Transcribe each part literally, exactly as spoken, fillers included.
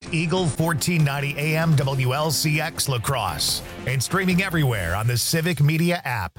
Eagle fourteen ninety A M W L C X La Crosse and streaming everywhere on the Civic Media app.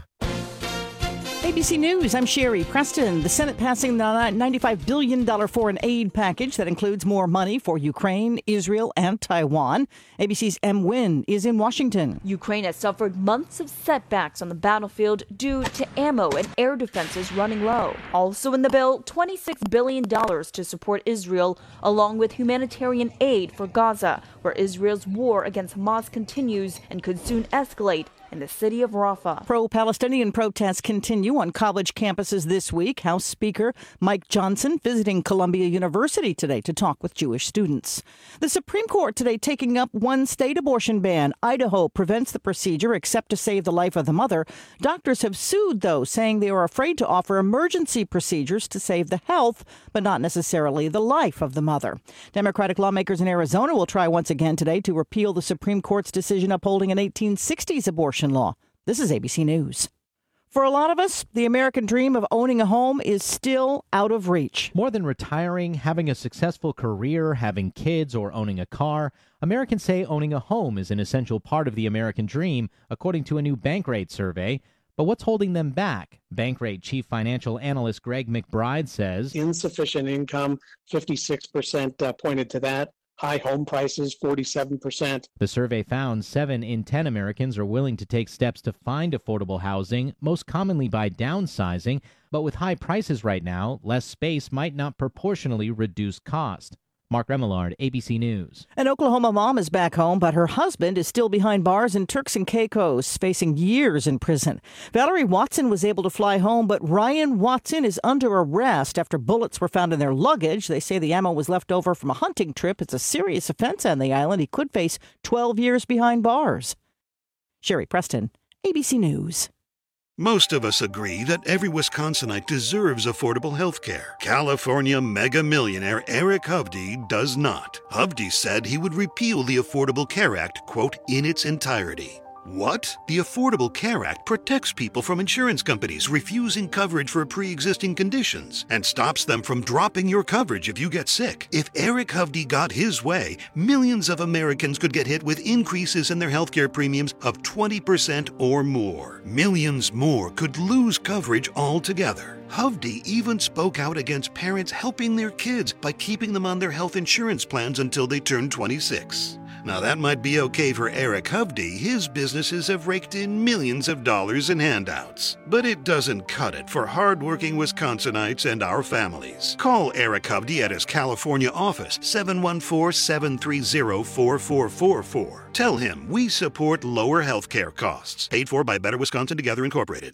A B C News, I'm Sherry Preston. The Senate passing the ninety-five billion dollars foreign aid package that includes more money for Ukraine, Israel, and Taiwan. A B C's M. Wynn is in Washington. Ukraine has suffered months of setbacks on the battlefield due to ammo and air defenses running low. Also in the bill, twenty-six billion dollars to support Israel, along with humanitarian aid for Gaza, where Israel's war against Hamas continues and could soon escalate in the city of Rafah. Pro-Palestinian protests continue on college campuses this week. House Speaker Mike Johnson visiting Columbia University today to talk with Jewish students. The Supreme Court today taking up one state abortion ban. Idaho prevents the procedure except to save the life of the mother. Doctors have sued, though, saying they are afraid to offer emergency procedures to save the health, but not necessarily the life of the mother. Democratic lawmakers in Arizona will try once again today to repeal the Supreme Court's decision upholding an eighteen sixties abortion law. This is A B C News. For a lot of us, the American dream of owning a home is still out of reach. More than retiring, having a successful career, having kids, or owning a car, Americans say owning a home is an essential part of the American dream, according to a new Bankrate survey. But what's holding them back? Bankrate chief financial analyst Greg McBride says insufficient income, fifty-six percent uh, pointed to that. High home prices, forty-seven percent. The survey found seven in ten Americans are willing to take steps to find affordable housing, most commonly by downsizing. But with high prices right now, less space might not proportionally reduce cost. Mark Remillard, A B C News. An Oklahoma mom is back home, but her husband is still behind bars in Turks and Caicos, facing years in prison. Valerie Watson was able to fly home, but Ryan Watson is under arrest after bullets were found in their luggage. They say the ammo was left over from a hunting trip. It's a serious offense on the island. He could face twelve years behind bars. Sherry Preston, A B C News. Most of us agree that every Wisconsinite deserves affordable health care. California mega millionaire Eric Hovde does not. Hovde said he would repeal the Affordable Care Act, quote, in its entirety. What? The Affordable Care Act protects people from insurance companies refusing coverage for pre-existing conditions and stops them from dropping your coverage if you get sick. If Eric Hovde got his way, millions of Americans could get hit with increases in their healthcare premiums of twenty percent or more. Millions more could lose coverage altogether. Hovde even spoke out against parents helping their kids by keeping them on their health insurance plans until they turn twenty-six. Now that might be okay for Eric Hovde. His businesses have raked in millions of dollars in handouts. But it doesn't cut it for hardworking Wisconsinites and our families. Call Eric Hovde at his California office, seven one four, seven three zero, four four four four. Tell him we support lower health care costs. Paid for by Better Wisconsin Together Incorporated.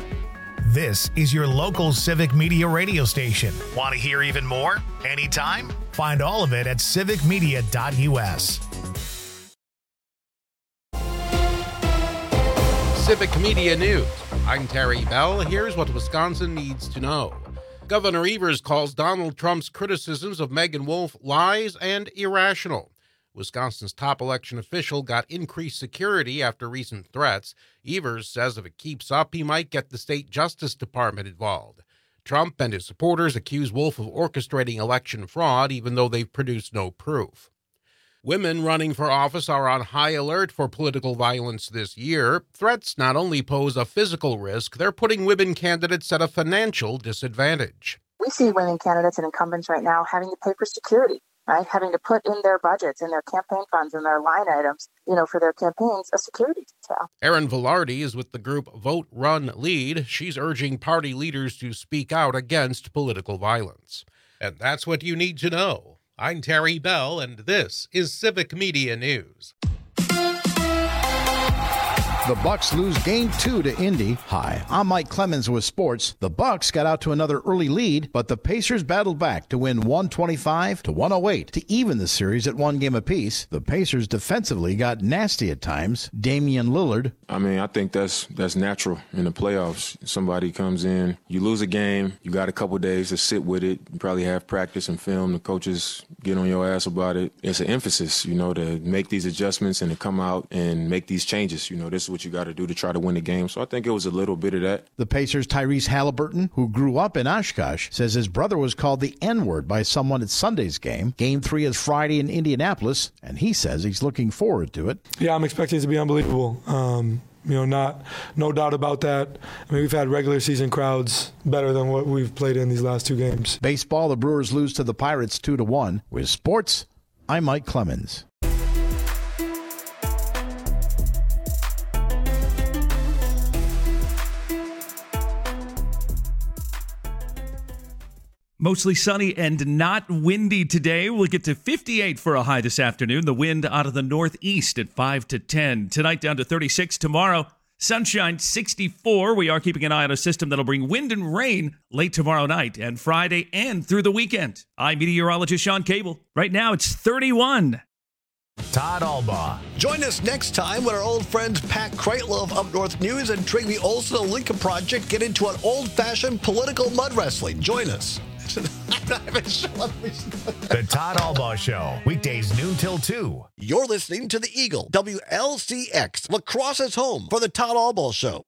This is your local Civic Media radio station. Want to hear even more? Anytime? Find all of it at civic media dot u s. Civic Media News. I'm Terry Bell. Here's what Wisconsin needs to know. Governor Evers calls Donald Trump's criticisms of Megan Wolfe lies and irrational. Wisconsin's top election official got increased security after recent threats. Evers says if it keeps up, he might get the state Justice Department involved. Trump and his supporters accuse Wolfe of orchestrating election fraud, even though they've produced no proof. Women running for office are on high alert for political violence this year. Threats not only pose a physical risk, they're putting women candidates at a financial disadvantage. We see women candidates and incumbents right now having to pay for security, right? Having to put in their budgets, in their campaign funds, and their line items, you know, for their campaigns, a security detail. Erin Velarde is with the group Vote, Run, Lead. She's urging party leaders to speak out against political violence. And that's what you need to know. I'm Terry Bell, and this is Civic Media News. The Bucks lose game two to Indy. Hi, I'm Mike Clemens with sports. The Bucks got out to another early lead, but the Pacers battled back to win one twenty-five to one oh eight to even the series at one game apiece. The Pacers defensively got nasty at times. Damian Lillard. I mean, I think that's that's natural in the playoffs. Somebody comes in, you lose a game, you got a couple days to sit with it. You probably have practice and film. The coaches get on your ass about it. It's an emphasis, you know, to make these adjustments and to come out and make these changes. You know, this what you got to do to try to win the game. So I think it was a little bit of that. The Pacers' Tyrese Halliburton, who grew up in Oshkosh, says his brother was called the N-word by someone at Sunday's game. Game three is Friday in Indianapolis, and he says he's looking forward to it. Yeah, I'm expecting it to be unbelievable. Um, you know, not no doubt about that. I mean, we've had regular season crowds better than what we've played in these last two games. Baseball, the Brewers lose to the Pirates two to one. With sports, I'm Mike Clemens. Mostly sunny and not windy today. We'll get to fifty-eight for a high this afternoon. The wind out of the northeast at five to ten. Tonight down to thirty-six. Tomorrow, sunshine sixty-four. We are keeping an eye on a system that'll bring wind and rain late tomorrow night and Friday and through the weekend. I'm meteorologist Sean Cable. Right now it's thirty-one. Todd Albaugh. Join us next time when our old friends Pat Kreitlow of Up North News and Trigby Olson of Lincoln Project get into an old-fashioned political mud wrestling. Join us. The Todd Albaugh Show, weekdays noon till two. You're listening to the Eagle, W L C X, La Crosse's home for the Todd Albaugh Show.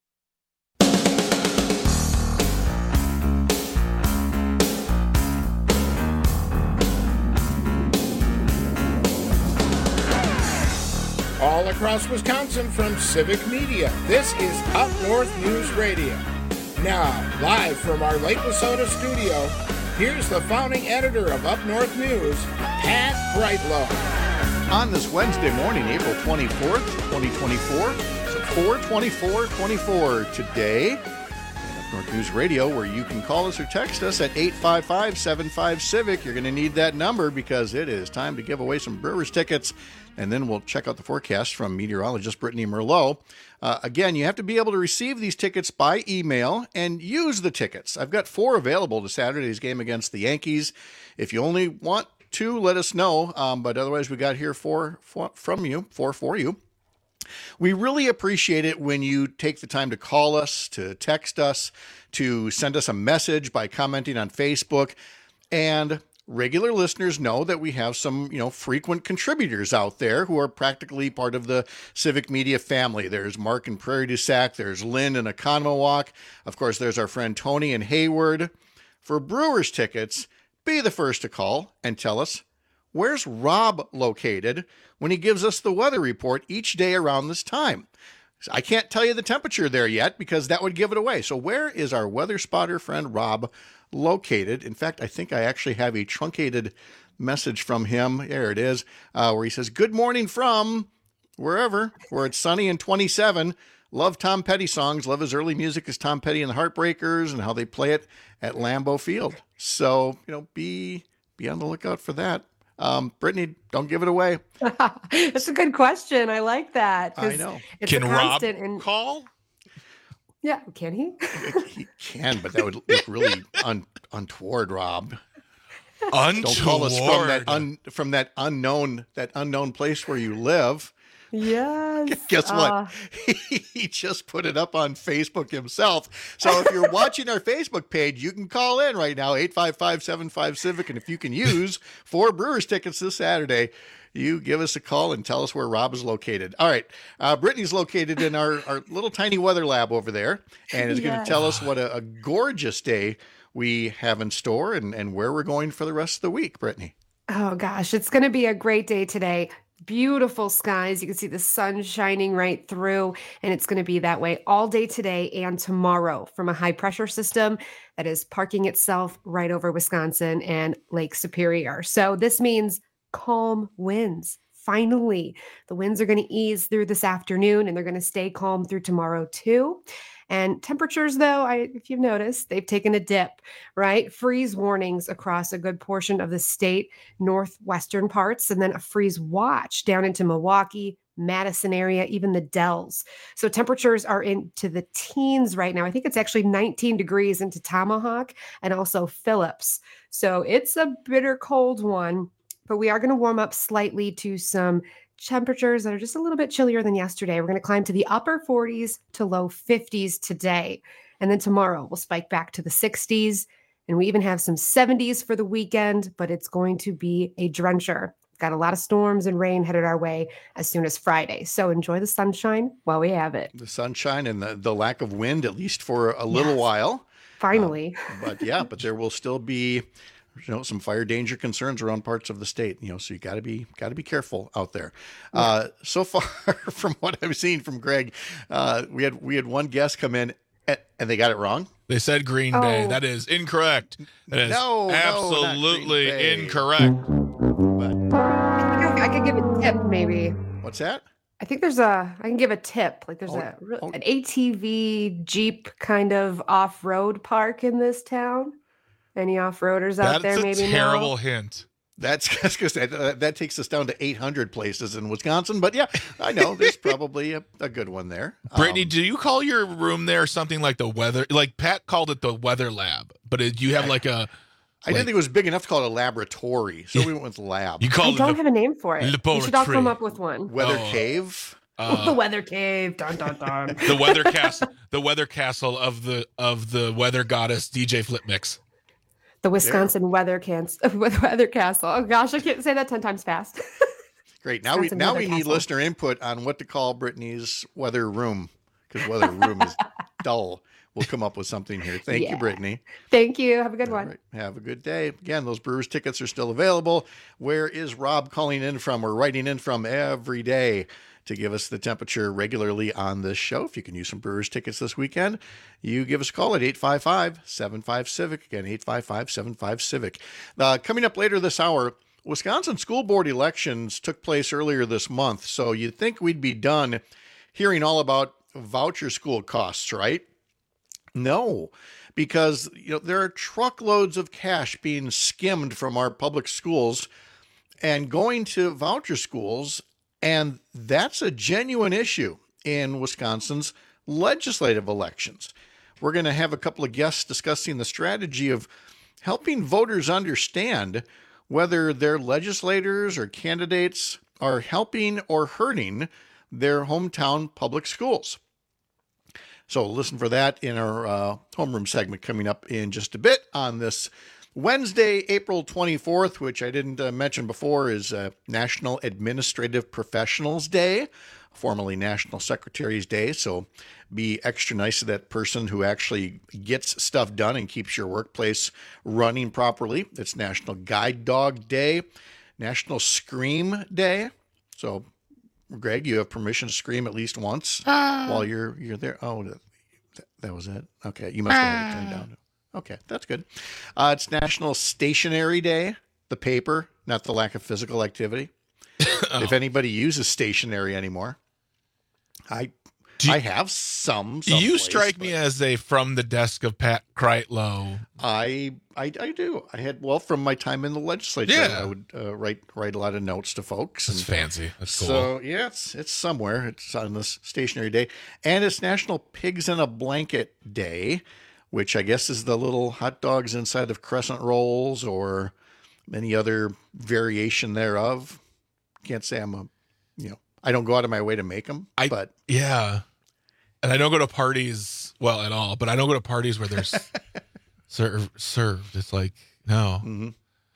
All across Wisconsin from Civic Media, this is Up North News Radio. Now, live from our Lake Wissota studio, here's the founding editor of Up North News, Pat Kreitlow. On this Wednesday morning, April twenty-fourth, twenty twenty-four, so four twenty-four twenty-four today, at Up North News Radio, where you can call us or text us at eight five five, seven five, CIVIC. You're going to need that number because it is time to give away some Brewers tickets, and then we'll check out the forecast from meteorologist Brittany Merlot. Uh, again, you have to be able to receive these tickets by email and use the tickets. I've got four available to Saturday's game against the Yankees. If you only want two, let us know. Um, but otherwise, we got here four, four from you, four for you. We really appreciate it when you take the time to call us, to text us, to send us a message by commenting on Facebook. And regular listeners know that we have some, you know, frequent contributors out there who are practically part of the Civic Media family. There's Mark in Prairie du Sac. There's Lynn in Oconomowoc. Of course, there's our friend Tony in Hayward. For Brewers tickets, be the first to call and tell us, where's Rob located when he gives us the weather report each day around this time? I can't tell you the temperature there yet because that would give it away. So where is our weather spotter friend Rob located? In fact, I think I actually have a truncated message from him. There it is, uh, where he says, good morning from wherever, where it's sunny and twenty-seven. Love Tom Petty songs. Love his early music as Tom Petty and the Heartbreakers and how they play it at Lambeau Field. So, you know, be be on the lookout for that. Um, Brittany, don't give it away. That's a good question. I like that. I know. It's Can a Rob and... call? Yeah, can he? He can, but that would look really un, untoward, Rob. Untoward. Don't call us from that un, from that unknown that unknown place where you live. Yes. Guess what? Uh... He, he just put it up on Facebook himself. So if you're watching our Facebook page, you can call in right now, eight five five, seven five, CIVIC. And if you can use four Brewers tickets this Saturday, you give us a call and tell us where Rob is located. All right. Uh, Brittany's located in our, our little tiny weather lab over there and is yes. going to tell us what a, a gorgeous day we have in store and, and where we're going for the rest of the week, Brittany. Oh, gosh. It's going to be a great day today. Beautiful skies. You can see the sun shining right through, and it's going to be that way all day today and tomorrow from a high pressure system that is parking itself right over Wisconsin and Lake Superior. So this means calm winds. Finally, the winds are going to ease through this afternoon, and they're going to stay calm through tomorrow too. And temperatures, though, I, if you've noticed, they've taken a dip, right? Freeze warnings across a good portion of the state, northwestern parts, and then a freeze watch down into Milwaukee, Madison area, even the Dells. So temperatures are into the teens right now. I think it's actually nineteen degrees into Tomahawk and also Phillips. So it's a bitter cold one, but we are going to warm up slightly to some temperatures that are just a little bit chillier than yesterday. We're going to climb to the upper forties to low fifties today. And then tomorrow we'll spike back to the sixties. And we even have some seventies for the weekend, but it's going to be a drencher. Got a lot of storms and rain headed our way as soon as Friday. So enjoy the sunshine while we have it. The sunshine and the, the lack of wind, at least for a little Yes. while. Finally. Um, but yeah, but there will still be, you know, some fire danger concerns around parts of the state, you know, so you got to be, got to be careful out there. Yeah. Uh, so far from what I've seen from Greg, uh, we had, we had one guest come in and, and they got it wrong. They said Green oh. Bay. That is incorrect. That is no, absolutely no, incorrect. But I could give a tip, maybe. What's that? I think there's a, I can give a tip. Like there's oh, a oh. an A T V Jeep kind of off-road park in this town. Any off-roaders out there? Maybe That's a terrible know? hint. That's because that, that takes us down to eight hundred places in Wisconsin. But yeah, I know there's probably a, a good one there. Brittany, um, do you call your room there something like the weather? Like Pat called it the weather lab, but it, you have like a. I didn't think it was big enough to call it a laboratory, so we went with lab. You called I don't it have a name for it. We should all come up with one. Weather oh. cave. Uh, the weather cave. Dun dun dun. The weather castle. The weather castle of the of the weather goddess D J Flip Mix. The Wisconsin there. weather can weather castle. Oh gosh, I can't say that ten times fast. Great. Now Wisconsin we now we castle. need listener input on what to call Brittany's weather room, because weather room is dull. We'll come up with something here. Thank yeah. you, Brittany. Thank you. Have a good All one. Right. Have a good day. Again, those Brewers tickets are still available. Where is Rob calling in from or writing in from every day to give us the temperature regularly on this show? If you can use some Brewers tickets this weekend, you give us a call at eight five five, seven five, civic. Again, eight five five, seven five, civic. Uh, coming up later this hour, Wisconsin school board elections took place earlier this month. So you'd think we'd be done hearing all about voucher school costs, right? No, because you know there are truckloads of cash being skimmed from our public schools and going to voucher schools, and that's a genuine issue in Wisconsin's legislative elections. We're going to have a couple of guests discussing the strategy of helping voters understand whether their legislators or candidates are helping or hurting their hometown public schools. So listen for that in our uh, homeroom segment coming up in just a bit on this Wednesday, April twenty-fourth, which I didn't uh, mention before is uh, National Administrative Professionals Day, formerly National Secretaries Day. So be extra nice to that person who actually gets stuff done and keeps your workplace running properly. It's National Guide Dog Day, National Scream Day. So Greg, you have permission to scream at least once uh, while you're you're there. Oh, that, that was it. Okay, you must have it turned down. Okay, that's good. Uh, it's National Stationery Day, the paper, not the lack of physical activity. oh. If anybody uses stationery anymore, I you, I have some. You place, strike me as a from the desk of Pat Kreitlow. I, I I do. I had well from my time in the legislature. Yeah. I would uh, write write a lot of notes to folks. That's and, fancy. That's cool. So yeah, it's it's somewhere. It's on this stationery day, and it's National Pigs in a Blanket Day, which I guess is the little hot dogs inside of crescent rolls or any other variation thereof. Can't say I'm a, you know, I don't go out of my way to make them, I, but yeah. And I don't go to parties, well, at all, but I don't go to parties where there's served, served. It's like, no. Mm-hmm.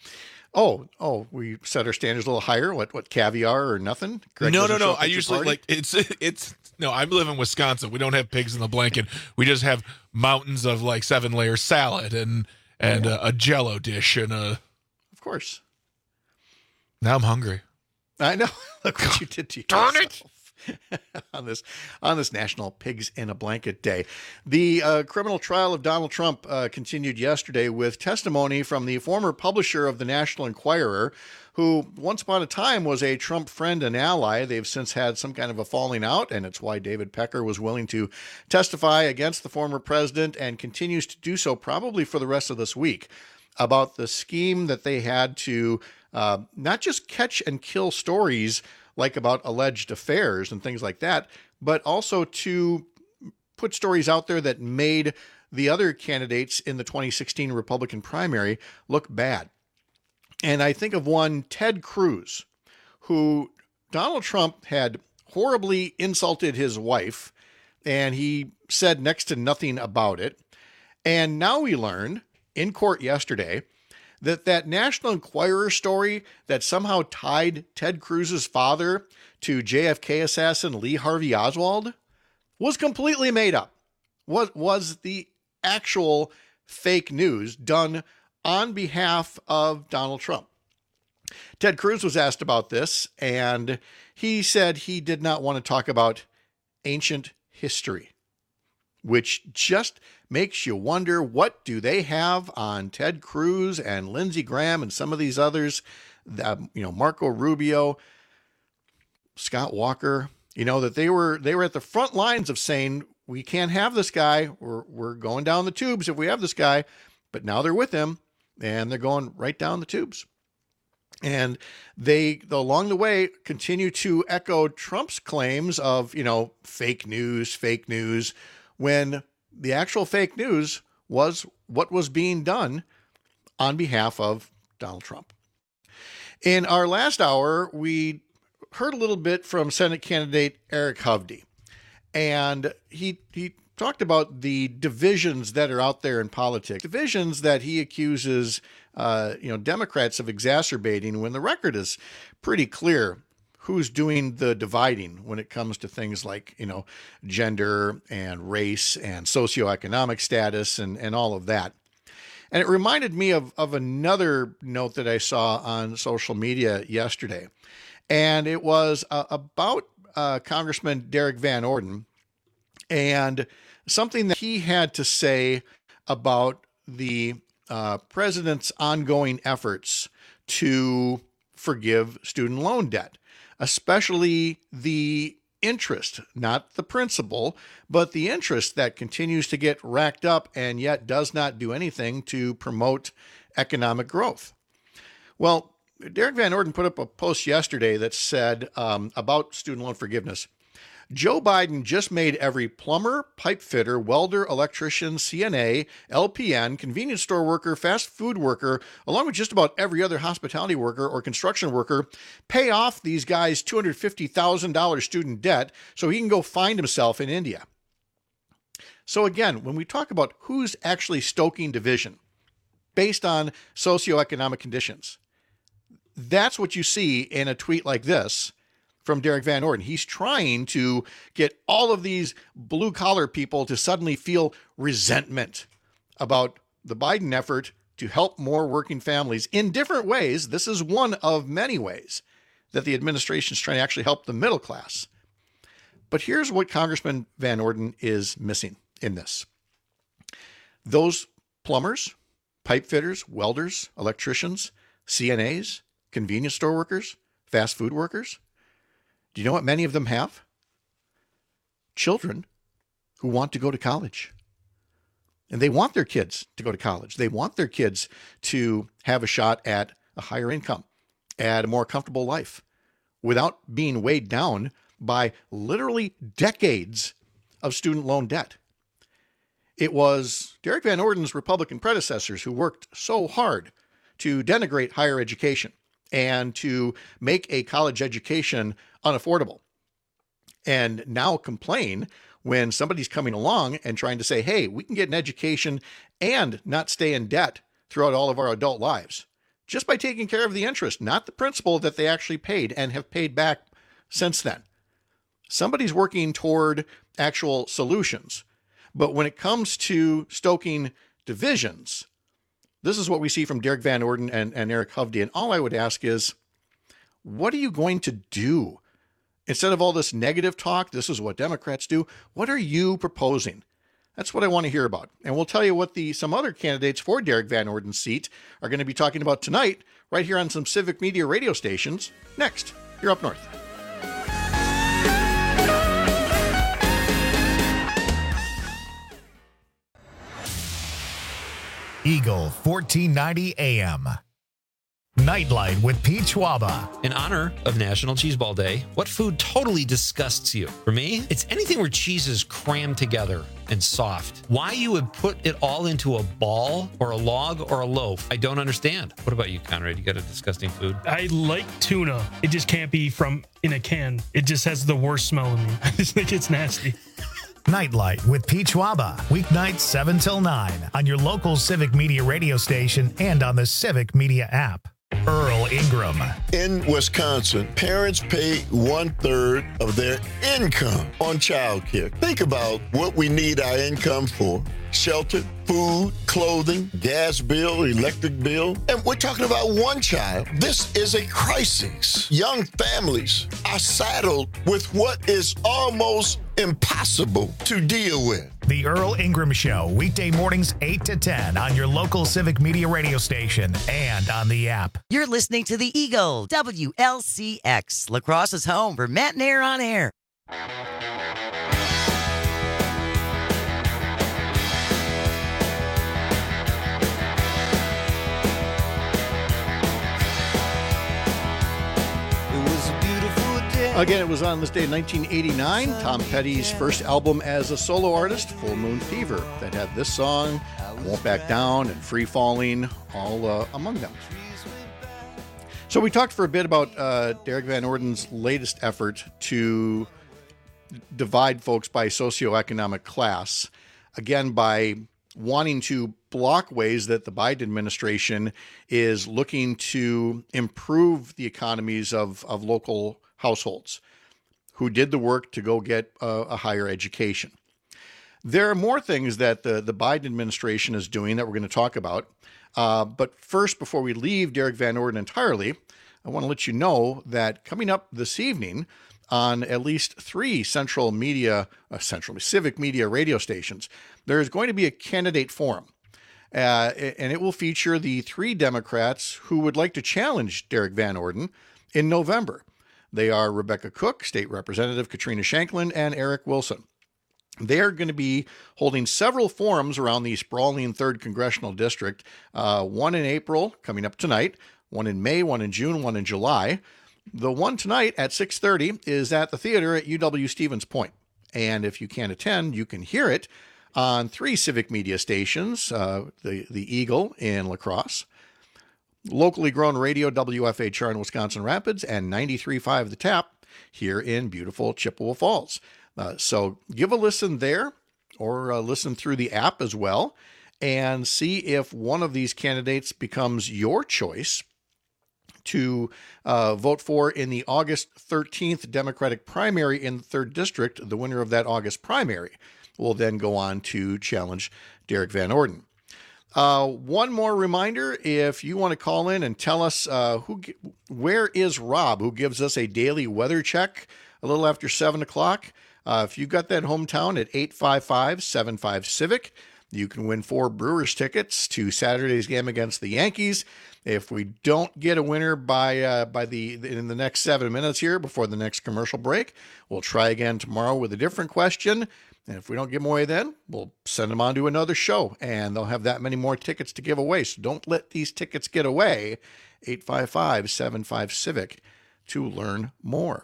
Oh, oh, we set our standards a little higher. What, what caviar or nothing? Greg no, no, no. I usually like it's, it's, no, I live in Wisconsin. We don't have pigs in the blanket. We just have mountains of like seven layer salad and, and yeah. a, a Jell-O dish and a. Of course. Now I'm hungry. I know. Look what you did to yourself. Darn it. on this on this National Pigs in a Blanket Day. The uh, criminal trial of Donald Trump uh, continued yesterday with testimony from the former publisher of the National Enquirer, who once upon a time was a Trump friend and ally. They've since had some kind of a falling out, and it's why David Pecker was willing to testify against the former president and continues to do so probably for the rest of this week about the scheme that they had to uh, not just catch and kill stories like about alleged affairs and things like that, but also to put stories out there that made the other candidates in the twenty sixteen Republican primary look bad. And I think of one, Ted Cruz, who Donald Trump had horribly insulted his wife, and he said next to nothing about it. And now we learned in court yesterday that that National Enquirer story that somehow tied Ted Cruz's father to J F K assassin Lee Harvey Oswald was completely made up, was, was the actual fake news done on behalf of Donald Trump. Ted Cruz was asked about this, and he said he did not want to talk about ancient history, which just makes you wonder, what do they have on Ted Cruz and Lindsey Graham and some of these others, that, you know, Marco Rubio, Scott Walker, you know, that they were they were at the front lines of saying, we can't have this guy. We're, we're going down the tubes if we have this guy. But now they're with him, and they're going right down the tubes. And they, along the way, continue to echo Trump's claims of, you know, fake news, fake news, when the actual fake news was what was being done on behalf of Donald Trump. In our last hour, we heard a little bit from Senate candidate Eric Hovde, and he he talked about the divisions that are out there in politics, divisions that he accuses uh, you know Democrats of exacerbating, when the record is pretty clear who's doing the dividing when it comes to things like, you know, gender and race and socioeconomic status and, and all of that. And it reminded me of, of another note that I saw on social media yesterday. And it was uh, about uh, Congressman Derek Van Orden and something that he had to say about the uh, president's ongoing efforts to forgive student loan debt, especially the interest, not the principal, but the interest that continues to get racked up and yet does not do anything to promote economic growth. Well, Derek Van Orden put up a post yesterday that said um, about student loan forgiveness, Joe Biden just made every plumber, pipe fitter, welder, electrician, C N A, L P N, convenience store worker, fast food worker, along with just about every other hospitality worker or construction worker, pay off these guys two hundred fifty thousand dollars student debt so he can go find himself in India. So again, when we talk about who's actually stoking division based on socioeconomic conditions, that's what you see in a tweet like this from Derek Van Orden. He's trying to get all of these blue-collar people to suddenly feel resentment about the Biden effort to help more working families in different ways. This is one of many ways that the administration is trying to actually help the middle class. But here's what Congressman Van Orden is missing in this. Those plumbers, pipe fitters, welders, electricians, C N As, convenience store workers, fast food workers, do you know what many of them have? Children who want to go to college. And they want their kids to go to college. They want their kids to have a shot at a higher income, at a more comfortable life, without being weighed down by literally decades of student loan debt. It was Derek Van Orden's Republican predecessors who worked so hard to denigrate higher education and to make a college education unaffordable, and now complain when somebody's coming along and trying to say, hey, we can get an education and not stay in debt throughout all of our adult lives just by taking care of the interest, not the principal that they actually paid and have paid back since then. Somebody's working toward actual solutions. But when it comes to stoking divisions, this is what we see from Derek Van Orden and, and Eric Hovde. And all I would ask is, what are you going to do? Instead of all this negative talk, this is what Democrats do. What are you proposing? That's what I want to hear about. And we'll tell you what the some other candidates for Derek Van Orden's seat are going to be talking about tonight, right here on some Civic Media radio stations. Next, you're Up North. Eagle fourteen ninety A M. Nightlight with Pete Schwaba. In honor of National Cheeseball Day, what food totally disgusts you? For me, it's anything where cheese is crammed together and soft. Why you would put it all into a ball or a log or a loaf, I don't understand. What about you, Conrad? You got a disgusting food? I like tuna. It just can't be from in a can. It just has the worst smell in me. I just think it's nasty. Nightlight with Pete Schwaba, weeknights seven till nine on your local Civic Media radio station and on the Civic Media app. Earl Ingram. In Wisconsin, parents pay one-third of their income on childcare. Think about what we need our income for. Shelter, food, clothing, gas bill, electric bill. And we're talking about one child. This is a crisis. Young families are saddled with what is almost impossible to deal with. The Earl Ingram Show, weekday mornings eight to ten on your local Civic Media radio station and on the app. You're listening to the Eagle, W L C X, La Crosse's home for Matt and Air on Air. Again, it was on this day in nineteen eighty-nine, Tom Petty's first album as a solo artist, Full Moon Fever, that had this song, Won't Back Down, and Free Falling, all uh, among them. So we talked for a bit about uh, Derek Van Orden's latest effort to divide folks by socioeconomic class, again, by wanting to block ways that the Biden administration is looking to improve the economies of, of local households who did the work to go get a, a higher education. There are more things that the, the Biden administration is doing that we're going to talk about. Uh, but first, before we leave Derek Van Orden entirely, I want to let you know that coming up this evening on at least three central media, uh, central civic media radio stations, there is going to be a candidate forum. Uh, and it will feature the three Democrats who would like to challenge Derek Van Orden in November. They are Rebecca Cook, State Representative Katrina Shanklin, and Eric Wilson. They are going to be holding several forums around the sprawling third Congressional District, uh, one in April, coming up tonight, one in May, one in June, one in July. The one tonight at six thirty is at the theater at U W Stevens Point. And if you can't attend, you can hear it on three civic media stations, uh, the, the Eagle in La Crosse, locally grown radio W F H R in Wisconsin Rapids, and ninety-three point five The Tap here in beautiful Chippewa Falls. Uh, so give a listen there, or uh, listen through the app as well, and see if one of these candidates becomes your choice to uh, vote for in the August thirteenth Democratic primary in the third District. The winner of that August primary will then go on to challenge Derek Van Orden. Uh, one more reminder, if you want to call in and tell us uh, who, where is Rob, who gives us a daily weather check a little after seven o'clock. Uh, if you've got that hometown at eight five five, seven five, Civic, you can win four Brewers tickets to Saturday's game against the Yankees. If we don't get a winner by uh, by the in the next seven minutes here before the next commercial break, we'll try again tomorrow with a different question. And if we don't give them away then, we'll send them on to another show, and they'll have that many more tickets to give away. So don't let these tickets get away. eight five five, seven five, Civic to learn more.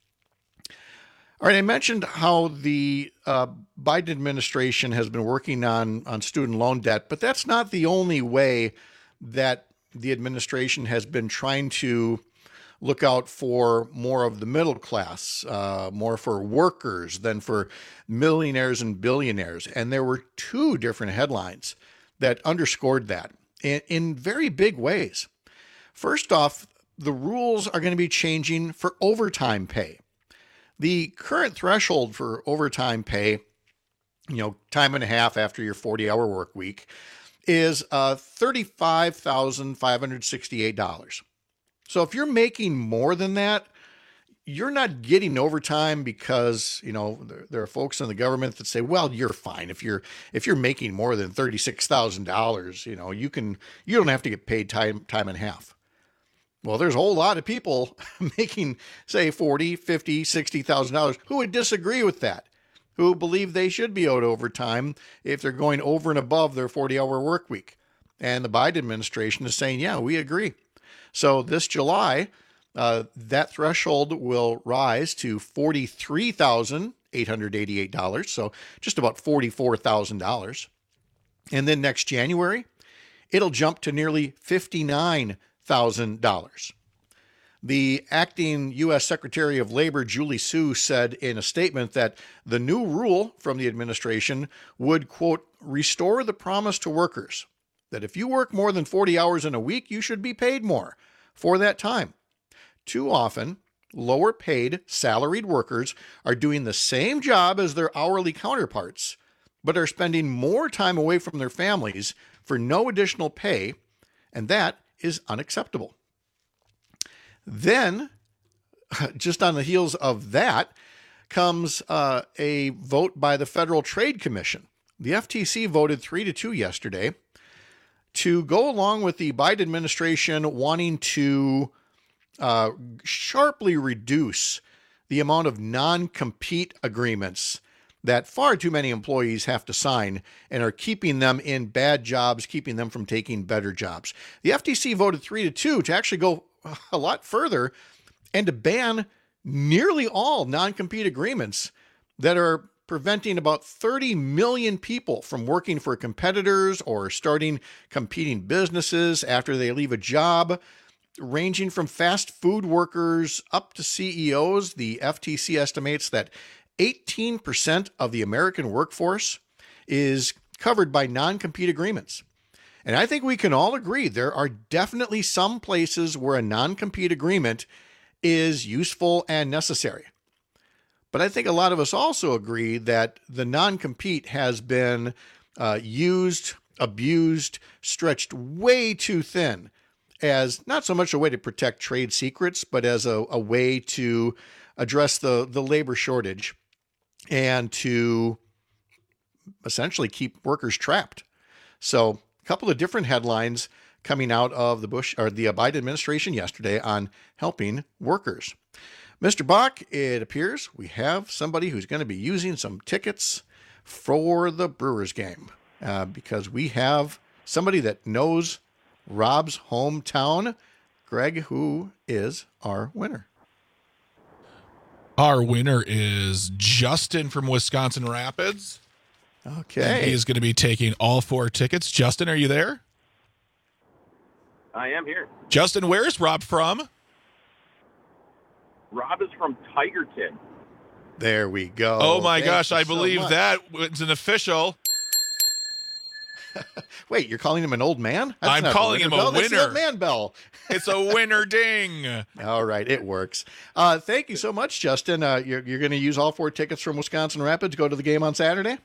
All right, I mentioned how the uh, Biden administration has been working on, on student loan debt, but that's not the only way that the administration has been trying to look out for more of the middle class, uh, more for workers than for millionaires and billionaires. And there were two different headlines that underscored that in, in very big ways. First off, the rules are going to be changing for overtime pay. The current threshold for overtime pay, you know, time and a half after your forty-hour work week, is uh, thirty-five thousand five hundred sixty-eight dollars. So if you're making more than that, you're not getting overtime because, you know, there, there are folks in the government that say, well, you're fine. If you're if you're making more than thirty-six thousand dollars, you know, you can you don't have to get paid time time and a half. Well, there's a whole lot of people making, say, forty, fifty, sixty thousand dollars who would disagree with that, who believe they should be owed overtime if they're going over and above their forty-hour work week. And the Biden administration is saying, yeah, we agree. So this July, uh, that threshold will rise to forty-three thousand eight hundred eighty-eight dollars, so just about forty-four thousand dollars. And then next January, it'll jump to nearly fifty-nine thousand dollars. The acting U S Secretary of Labor, Julie Su, said in a statement that the new rule from the administration would, quote, restore the promise to workers that if you work more than forty hours in a week, you should be paid more for that time. Too often, lower paid salaried workers are doing the same job as their hourly counterparts, but are spending more time away from their families for no additional pay, and that is unacceptable. Then, just on the heels of that, comes uh, a vote by the Federal Trade Commission. The F T C voted three to two yesterday to go along with the Biden administration wanting to uh, sharply reduce the amount of non-compete agreements that far too many employees have to sign and are keeping them in bad jobs, keeping them from taking better jobs. The F T C voted three to two to actually go a lot further and to ban nearly all non-compete agreements that are preventing about thirty million people from working for competitors or starting competing businesses after they leave a job, ranging from fast food workers up to C E Os. The F T C estimates that eighteen percent of the American workforce is covered by non-compete agreements. And I think we can all agree there are definitely some places where a non-compete agreement is useful and necessary. But I think a lot of us also agree that the non-compete has been uh, used, abused, stretched way too thin as not so much a way to protect trade secrets, but as a, a way to address the, the labor shortage and to essentially keep workers trapped. So a couple of different headlines coming out of the Bush or the Biden administration yesterday on helping workers. Mister Bach, it appears we have somebody who's going to be using some tickets for the Brewers game uh, because we have somebody that knows Rob's hometown. Greg, who is our winner? Our winner is Justin from Wisconsin Rapids. Okay. And he is going to be taking all four tickets. Justin, are you there? I am here. Justin, where is Rob from? Rob is from Tigerton. There we go. Oh, my Thank gosh. you I so believe much. that was an official. Wait, you're calling him an old man? That's I'm not calling the him a bell. That's the winner. old man bell. It's a winner ding. All right, it works. Uh, thank you so much, Justin. Uh, you're you're going to use all four tickets from Wisconsin Rapids to go to the game on Saturday?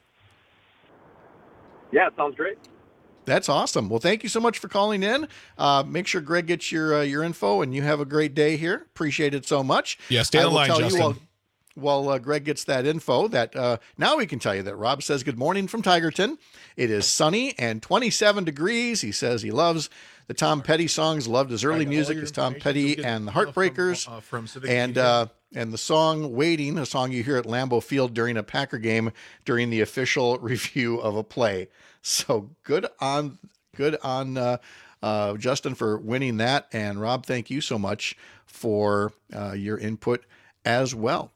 Yeah, it sounds great. That's awesome. Well, thank you so much for calling in. Uh, make sure Greg gets your uh, your info, and you have a great day here. Appreciate it so much. Yeah, stay I on will line, tell Justin. You while, while uh, Greg gets that info, that uh, now we can tell you that Rob says good morning from Tigerton. It is sunny and twenty-seven degrees. He says he loves the Tom Petty songs, loved his early Greg, all music, your his Tom information Petty you'll get, and the uh, from, Heartbreakers, uh, from Civic and Media. uh, and the song "Waiting," a song you hear at Lambeau Field during a Packer game during the official review of a play. So good on good on uh, uh, Justin for winning that, and Rob, thank you so much for uh, your input as well.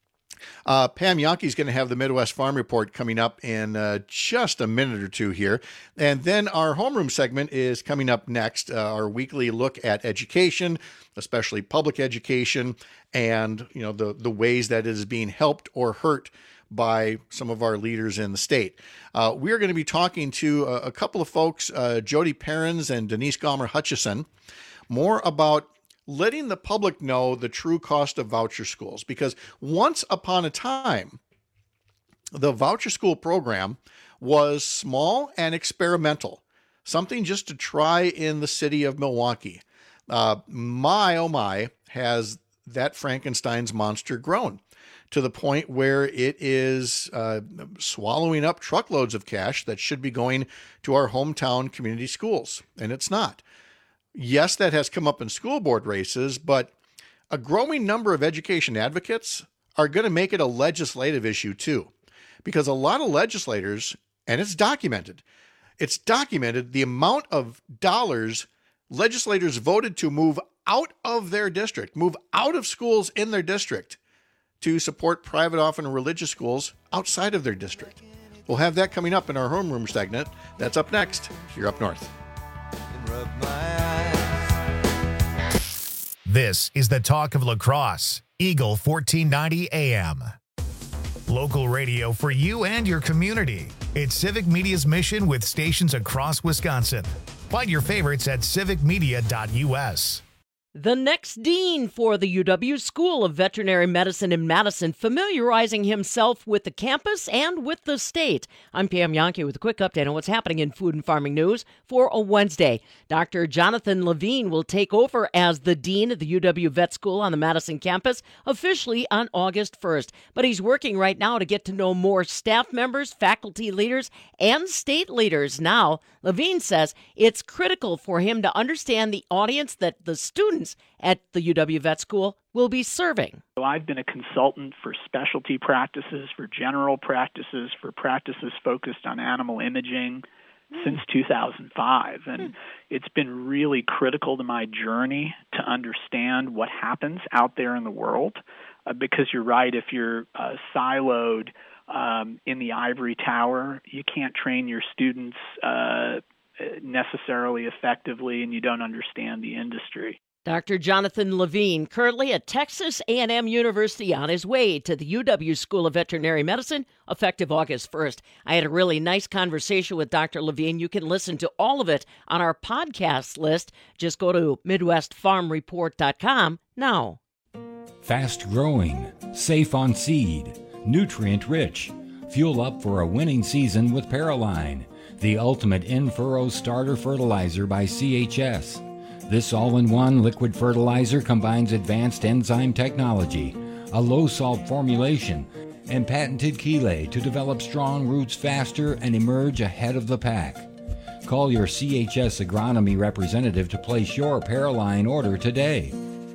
Uh, Pam Yonke's going to have the Midwest Farm Report coming up in uh, just a minute or two here. And then our homeroom segment is coming up next, uh, our weekly look at education, especially public education, and you know the, the ways that it is being helped or hurt by some of our leaders in the state. Uh, we're going to be talking to a, a couple of folks, uh, Jody Perrins and Denise Gomer Hutchison, more about letting the public know the true cost of voucher schools. Because once upon a time, the voucher school program was small and experimental, something just to try in the city of Milwaukee. Uh, my, oh my, has that Frankenstein's monster grown to the point where it is uh, swallowing up truckloads of cash that should be going to our hometown community schools, and it's not. Yes, that has come up in school board races, but a growing number of education advocates are going to make it a legislative issue too, because a lot of legislators, and it's documented, it's documented the amount of dollars legislators voted to move out of their district, move out of schools in their district to support private, often religious schools outside of their district. We'll have that coming up in our homeroom segment. That's up next here up north. This is the talk of lacrosse. Eagle fourteen ninety A M. Local radio for you and your community. It's Civic Media's mission with stations across Wisconsin. Find your favorites at civic media dot U S. The next dean for the U W School of Veterinary Medicine in Madison, familiarizing himself with the campus and with the state. I'm Pam Yankee with a quick update on what's happening in food and farming news for a Wednesday. Doctor Jonathan Levine will take over as the dean of the U W Vet School on the Madison campus officially on August first. But he's working right now to get to know more staff members, faculty leaders, and state leaders. Now, Levine says it's critical for him to understand the audience that the students at the U W Vet School will be serving. So I've been a consultant for specialty practices, for general practices, for practices focused on animal imaging mm. since two thousand five. And mm. it's been really critical to my journey to understand what happens out there in the world. Uh, because you're right, if you're uh, siloed um, in the ivory tower, you can't train your students uh, necessarily effectively, and you don't understand the industry. Doctor Jonathan Levine, currently at Texas A and M University, on his way to the U W School of Veterinary Medicine, effective August first. I had a really nice conversation with Doctor Levine. You can listen to all of it on our podcast list. Just go to midwest farm report dot com now. Fast growing, safe on seed, nutrient rich. Fuel up for a winning season with Paraline, the ultimate in-furrow starter fertilizer by C H S. This all-in-one liquid fertilizer combines advanced enzyme technology, a low-salt formulation, and patented chelate to develop strong roots faster and emerge ahead of the pack. Call your C H S agronomy representative to place your Paraline order today.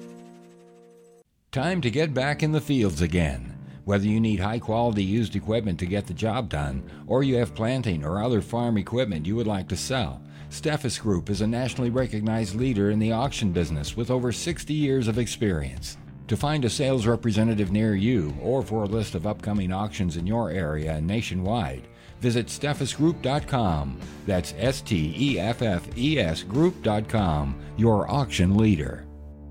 Time to get back in the fields again. Whether you need high-quality used equipment to get the job done, or you have planting or other farm equipment you would like to sell, Steffes Group is a nationally recognized leader in the auction business with over sixty years of experience. To find a sales representative near you or for a list of upcoming auctions in your area and nationwide, visit steffes group dot com. That's S T E F F E S group dot com, your auction leader.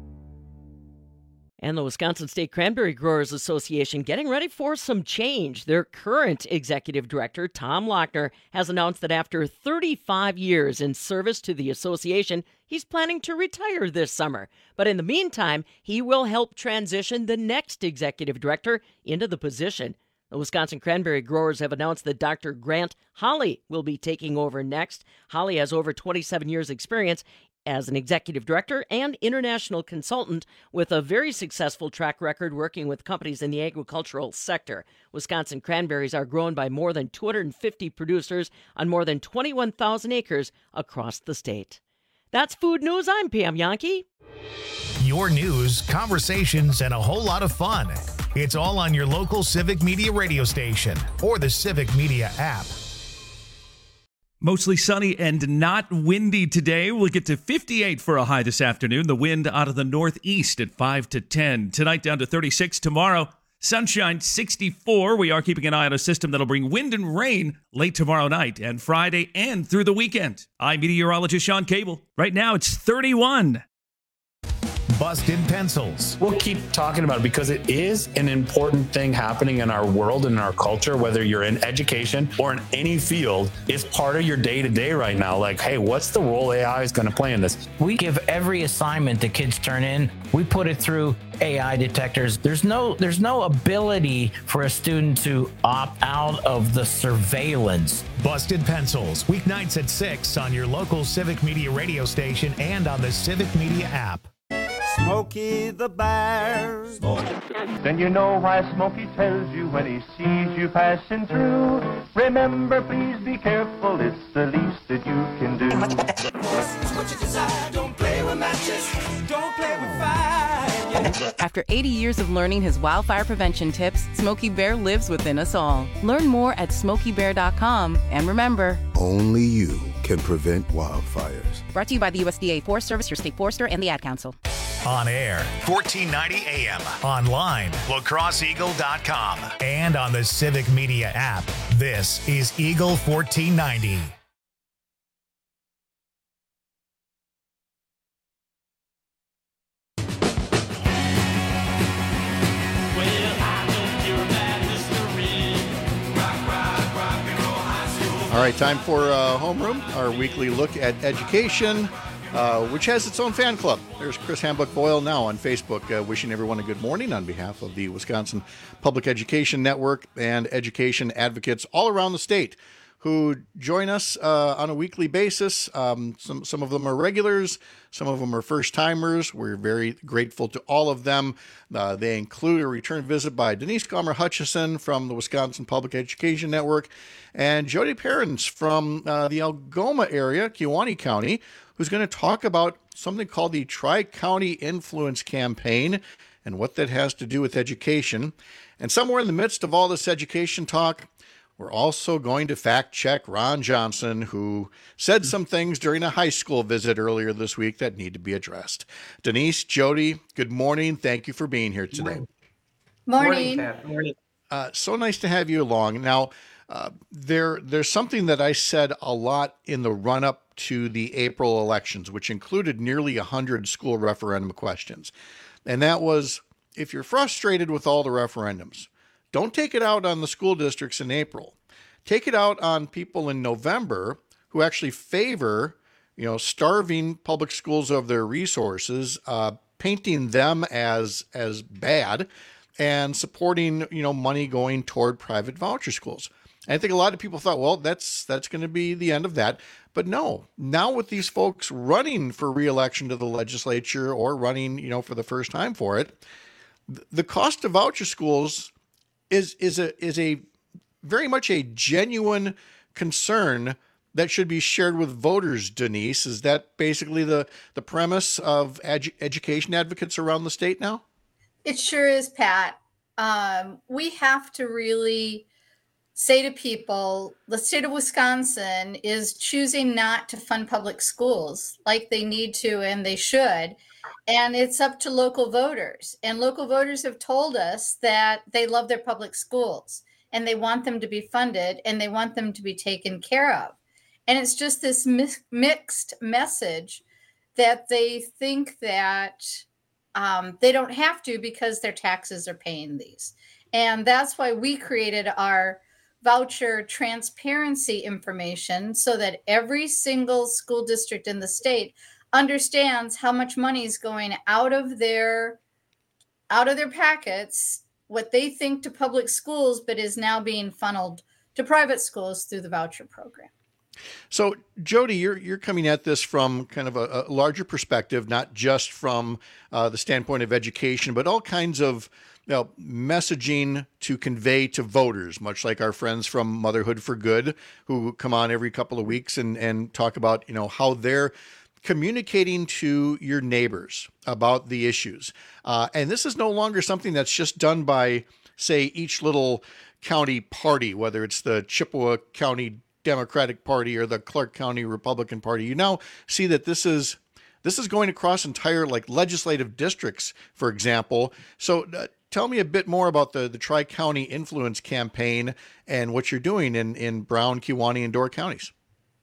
And the Wisconsin State Cranberry Growers Association getting ready for some change. Their current executive director, Tom Lochner, has announced that after thirty-five years in service to the association, he's planning to retire this summer. But in the meantime, he will help transition the next executive director into the position. The Wisconsin Cranberry Growers have announced that Doctor Grant Holly will be taking over next. Holly has over twenty-seven years' experience as an executive director and international consultant with a very successful track record working with companies in the agricultural sector. Wisconsin cranberries are grown by more than two hundred fifty producers on more than twenty-one thousand acres across the state. That's Food News. I'm Pam Yankee. Your news, conversations, and a whole lot of fun. It's all on your local Civic Media radio station or the Civic Media app. Mostly sunny and not windy today. We'll get to fifty-eight for a high this afternoon. The wind out of the northeast at five to ten. Tonight down to thirty-six. Tomorrow, sunshine sixty-four. We are keeping an eye on a system that'll bring wind and rain late tomorrow night and Friday and through the weekend. I'm meteorologist Sean Cable. Right now it's thirty-one. Busted Pencils. We'll keep talking about it because it is an important thing happening in our world and in our culture, whether you're in education or in any field. It's part of your day-to-day right now. Like, hey, what's the role A I is going to play in this? We give every assignment that kids turn in, we put it through A I detectors. There's no, there's no ability for a student to opt out of the surveillance. Busted Pencils, weeknights at six on your local Civic Media radio station and on the Civic Media app. Smokey the Bear. Then you know why Smokey tells you when he sees you passing through. Remember, please be careful, it's the least that you can do. What you desire, don't play with matches, don't play with fire. After eighty years of learning his wildfire prevention tips, Smokey Bear lives within us all. Learn more at smokey bear dot com. And remember, only you can prevent wildfires. Brought to you by the U S D A Forest Service, your state forester, and the Ad Council. On air, fourteen ninety A M. Online, la crosse eagle dot com. And on the Civic Media app. This is Eagle fourteen ninety. All right, time for uh, Homeroom, our weekly look at education, uh, which has its own fan club. There's Chris Hambuck-Boyle now on Facebook, uh, wishing everyone a good morning on behalf of the Wisconsin Public Education Network and education advocates all around the state who join us uh, on a weekly basis. Um, some some of them are regulars, some of them are first-timers. We're very grateful to all of them. Uh, they include a return visit by Denise Gomer Hutchison from the Wisconsin Public Education Network and Jody Perrins from uh, the Algoma area, Kewaunee County, who's going to talk about something called the Tri-County Influence Campaign and what that has to do with education. And somewhere in the midst of all this education talk, we're also going to fact check Ron Johnson, who said some things during a high school visit earlier this week that need to be addressed. Denise, Jody, good morning. Thank you for being here today. Morning. Morning. Morning. Uh, so nice to have you along. Now, uh, there there's something that I said a lot in the run-up to the April elections, which included nearly one hundred school referendum questions. And that was, if you're frustrated with all the referendums, don't take it out on the school districts in April. Take it out on people in November who actually favor, you know, starving public schools of their resources, uh, painting them as as bad, and supporting, you know, money going toward private voucher schools. And I think a lot of people thought, well, that's that's going to be the end of that. But no, now with these folks running for re-election to the legislature or running, you know, for the first time for it, the cost of voucher schools is is a is a very much a genuine concern that should be shared with voters, Denise. Is that basically the, the premise of edu- education advocates around the state now? It sure is, Pat. Um, we have to really say to people, the state of Wisconsin is choosing not to fund public schools like they need to and they should. And it's up to local voters. And local voters have told us that they love their public schools and they want them to be funded and they want them to be taken care of. And it's just this mi- mixed message that they think that um, they don't have to because their taxes are paying these. And that's why we created our voucher transparency information so that every single school district in the state understands how much money is going out of their out of their packets, what they think to public schools, but is now being funneled to private schools through the voucher program. So, Jody, you're you're coming at this from kind of a, a larger perspective, not just from uh, the standpoint of education, but all kinds of, you know, messaging to convey to voters, much like our friends from Motherhood for Good, who come on every couple of weeks and and talk about, you know, how they're communicating to your neighbors about the issues. Uh, and this is no longer something that's just done by, say, each little county party, whether it's the Chippewa County Democratic Party or the Clark County Republican Party. You now see that this is this is going across entire like legislative districts, for example. So uh, tell me a bit more about the, the Tri-County Influence Campaign and what you're doing in, in Brown, Kewaunee, and Door counties.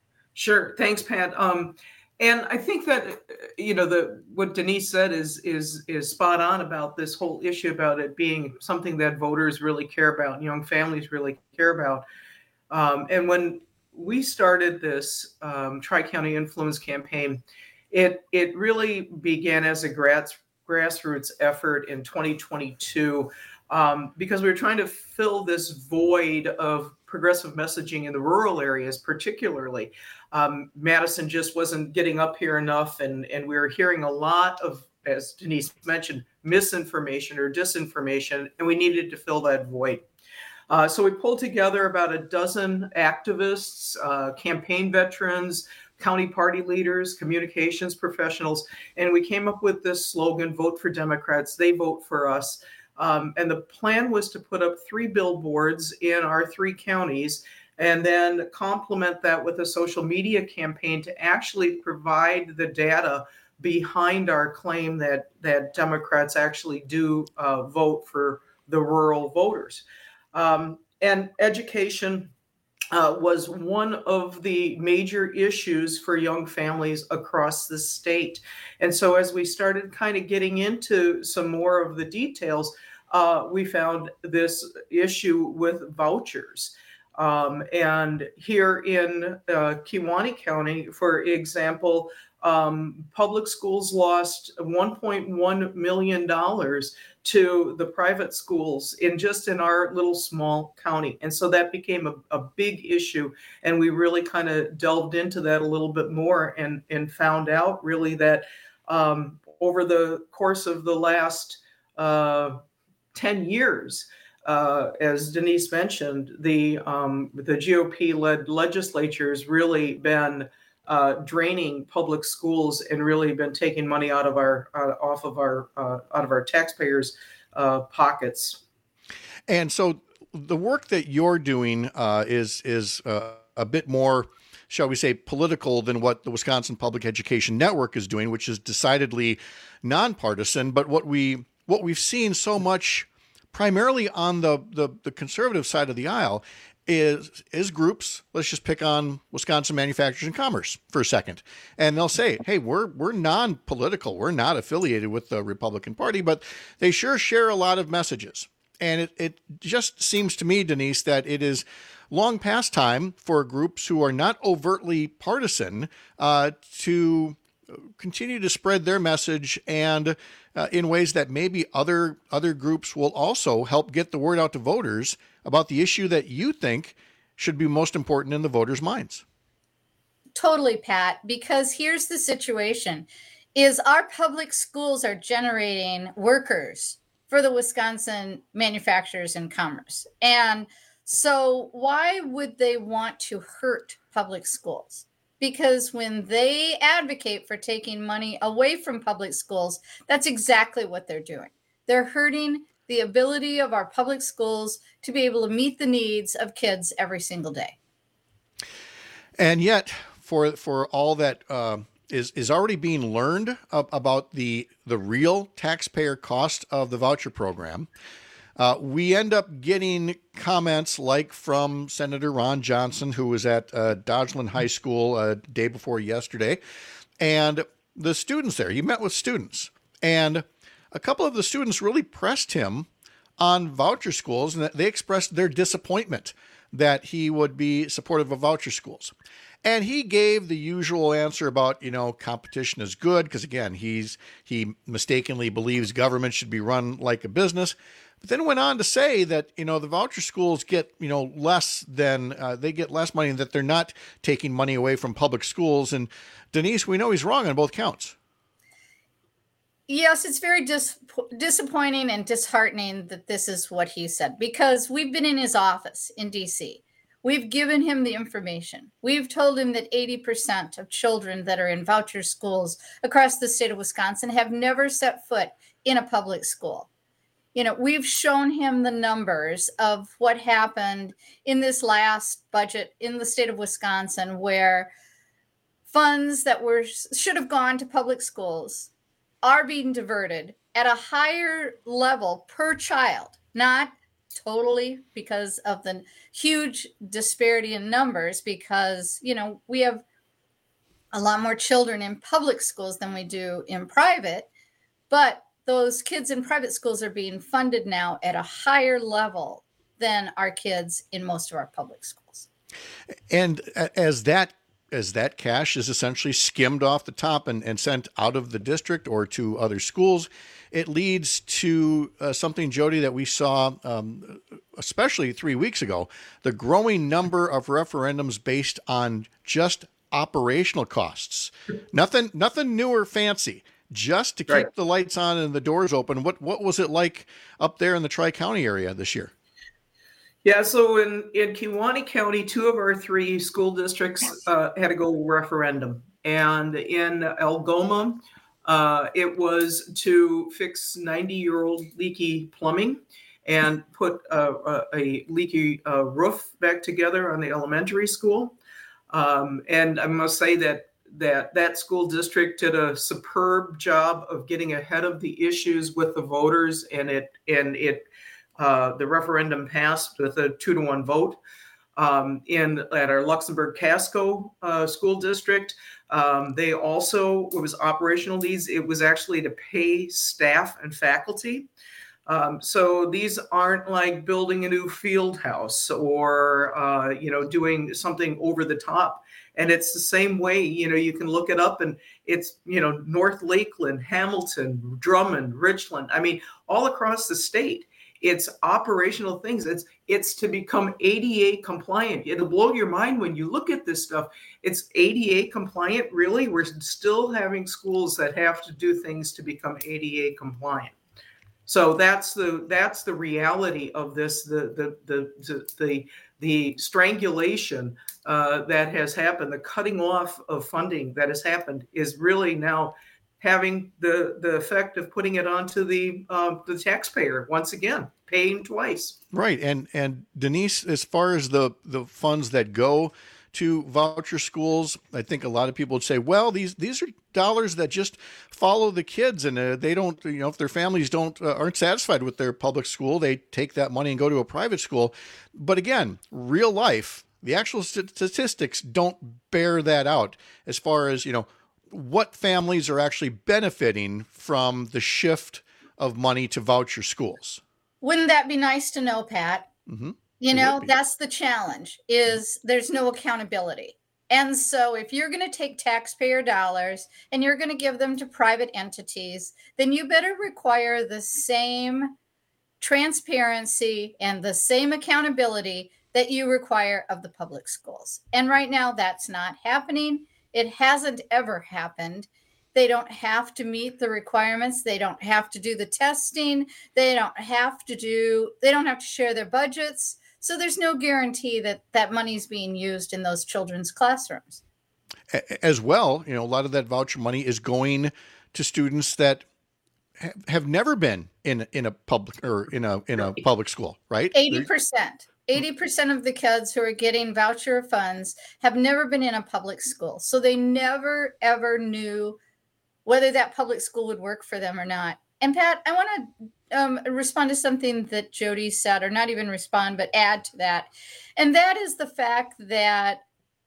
Sure. Thanks, Pat. Um, And I think that, you know, the what Denise said is is is spot on about this whole issue about it being something that voters really care about and young families really care about. Um, and when we started this um, Tri-County Influence Campaign, it it really began as a grass, grassroots effort in twenty twenty-two um, because we were trying to fill this void of progressive messaging in the rural areas, particularly. Um, Madison just wasn't getting up here enough, and, and we were hearing a lot of, as Denise mentioned, misinformation or disinformation, and we needed to fill that void. Uh, so we pulled together about a dozen activists, uh, campaign veterans, county party leaders, communications professionals, and we came up with this slogan, "Vote for Democrats, they vote for us." Um, and the plan was to put up three billboards in our three counties and then complement that with a social media campaign to actually provide the data behind our claim that, that Democrats actually do uh, vote for the rural voters. Um, and education uh, was one of the major issues for young families across the state. And so as we started kind of getting into some more of the details, uh, we found this issue with vouchers. Um, and here in uh, Kewaunee County, for example, um, public schools lost one point one million dollars to the private schools in just in our little small county. And so that became a, a big issue. And we really kind of delved into that a little bit more and, and found out really that um, over the course of the last uh, ten years, Uh, as Denise mentioned, the um, the G O P-led legislature's really been uh, draining public schools and really been taking money out of our uh, off of our uh, out of our taxpayers' uh, pockets. And so, the work that you're doing uh, is is uh, a bit more, shall we say, political than what the Wisconsin Public Education Network is doing, which is decidedly nonpartisan. But what we what we've seen so much, primarily on the, the, the conservative side of the aisle, is is groups. Let's just pick on Wisconsin Manufacturers and Commerce for a second, and they'll say, "Hey, we're we're non-political. We're not affiliated with the Republican Party, but they sure share a lot of messages." And it it just seems to me, Denise, that it is long past time for groups who are not overtly partisan uh, to continue to spread their message, and uh, in ways that maybe other other groups will also help get the word out to voters about the issue that you think should be most important in the voters' minds. Totally, Pat, because here's the situation, is our public schools are generating workers for the Wisconsin Manufacturers and Commerce. And so why would they want to hurt public schools? Because when they advocate for taking money away from public schools, that's exactly what they're doing. They're hurting the ability of our public schools to be able to meet the needs of kids every single day. And yet, for for all that uh, is is already being learned ab- about the the real taxpayer cost of the voucher program, Uh, we end up getting comments like from Senator Ron Johnson, who was at uh, Dodgeland High School a uh, day before yesterday, and the students there. He met with students, and a couple of the students really pressed him on voucher schools, and they expressed their disappointment that he would be supportive of voucher schools. And he gave the usual answer about, you know, competition is good, because again, he's he mistakenly believes government should be run like a business. But then went on to say that, you know, the voucher schools get, you know, less than, uh, they get less money, and that they're not taking money away from public schools. And Denise, we know he's wrong on both counts. Yes, it's very dis- disappointing and disheartening that this is what he said, because we've been in his office in D C. We've given him the information. We've told him that eighty percent of children that are in voucher schools across the state of Wisconsin have never set foot in a public school. You know, we've shown him the numbers of what happened in this last budget in the state of Wisconsin, where funds that were should have gone to public schools are being diverted at a higher level per child, not totally because of the huge disparity in numbers, because, you know, we have a lot more children in public schools than we do in private, but those kids in private schools are being funded now at a higher level than our kids in most of our public schools. And as that as that cash is essentially skimmed off the top and, and sent out of the district or to other schools, it leads to uh, something, Jody, that we saw, um, especially three weeks ago, the growing number of referendums based on just operational costs. Nothing, nothing new or fancy. Just to keep right. the lights on and the doors open. What what was it like up there in the Tri-County area this year? Yeah, so in, in Kewaunee County, two of our three school districts uh, had to go referendum. And in Algoma, uh, it was to fix ninety-year-old leaky plumbing and put uh, a, a leaky uh, roof back together on the elementary school. Um, and I must say that that that school district did a superb job of getting ahead of the issues with the voters, and it and it uh, the referendum passed with a two to one vote. Um, in at our Luxembourg Casco uh, school district, um, they also, it was operational needs. It was actually to pay staff and faculty. Um, so these aren't like building a new field house or, uh, you know, doing something over the top. And it's the same way, you know, you can look it up and it's, you know, North Lakeland, Hamilton, Drummond, Richland. I mean, all across the state, it's operational things. It's it's to become A D A compliant. It'll blow your mind when you look at this stuff. It's A D A compliant, really? We're still having schools that have to do things to become A D A compliant. So that's the that's the reality of this, the the the the the, the strangulation uh, that has happened, the cutting off of funding that has happened is really now having the the effect of putting it onto the um, the taxpayer once again, paying twice. Right, and and Denise, as far as the the funds that go to voucher schools, I think a lot of people would say, well, these these are dollars that just follow the kids, and uh, they don't, you know, if their families don't uh, aren't satisfied with their public school, they take that money and go to a private school. But again, real life, the actual statistics don't bear that out as far as, you know, what families are actually benefiting from the shift of money to voucher schools. Wouldn't that be nice to know, Pat? Mm-hmm. You know, that's the challenge, is there's no accountability. And so if you're going to take taxpayer dollars and you're going to give them to private entities, then you better require the same transparency and the same accountability that you require of the public schools. And right now that's not happening. It hasn't ever happened. They don't have to meet the requirements. They don't have to do the testing. They don't have to do, they don't have to share their budgets. So there's no guarantee that that money is being used in those children's classrooms. As well, you know, a lot of that voucher money is going to students that ha- have never been in in a public or in a in a public school, right? eighty percent. eighty percent of the kids who are getting voucher funds have never been in a public school. So they never, ever knew whether that public school would work for them or not. And Pat, I want to um, respond to something that Jody said, or not even respond, but add to that. And that is the fact that